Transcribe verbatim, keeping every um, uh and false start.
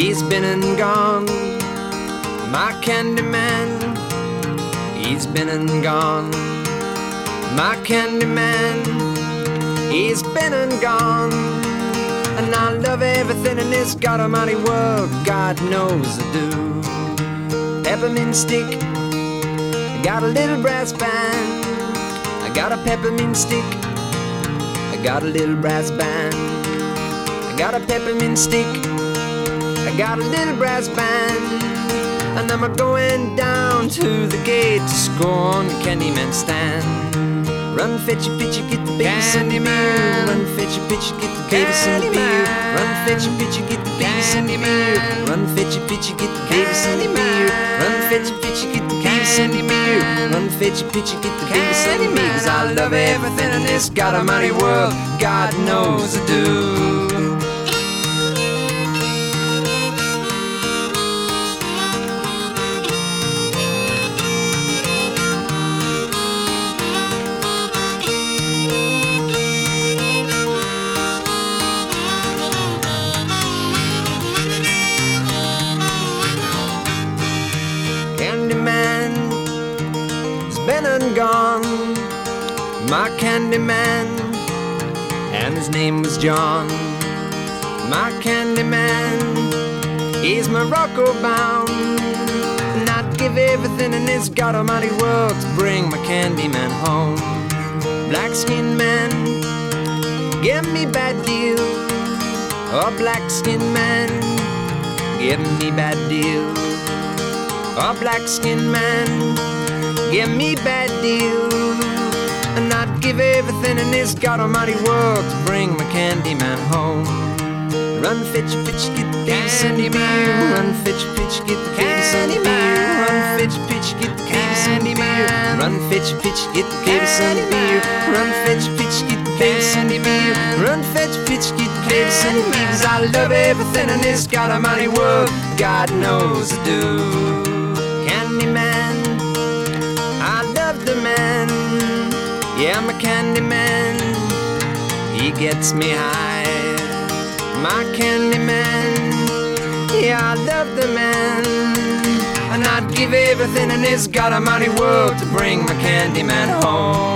He's been and gone, my candy man. He's been and gone, my candy man. He's been and gone, and I love everything in this God Almighty world. God knows I do. Peppermint stick, I got a little brass band. I got a peppermint stick, I got a little brass band. I got a peppermint stick, I got a little brass band. And I'm a-going down to the gate to score on the Candyman stand. Run, fetch a pitcher, get the baby some beer. Run, fetch a pitcher, get the baby some beer. Run, fetch a pitcher, get the baby some beer. Run, fetch a pitcher, get the baby some beer. Run, fetch a pitcher, get the baby some beer. Run, fetch a pitcher, get the baby some beer. 'Cause I love everything in this God Almighty world. God knows I do. Candyman has been and gone, my Candyman, and his name was John. My Candyman, he's Morocco bound, and I'd give everything in this God Almighty world to bring my Candyman home. Black skinned man, give me bad deal. Oh, black skinned man, give me bad deal. A black-skinned man, give me bad deal. And I'd give everything in this God Almighty world to bring my Candyman home. Run, fetch, fetch, get the baby some beer. Run, fetch, fetch, get the baby some beer. Run, fetch, fetch, get the baby some beer. Run, fetch, fetch, get the baby some beer. Run, fetch, fetch, get the baby some beer. Run, fetch, fetch, get the baby some beer. 'Cause I love everything in this God Almighty world. God knows I do. Candyman, I love the man. Yeah, I'm a Candyman, he gets me high. My Candyman, yeah, I love the man. And I'd give everything in this God Almighty world to bring my Candyman home.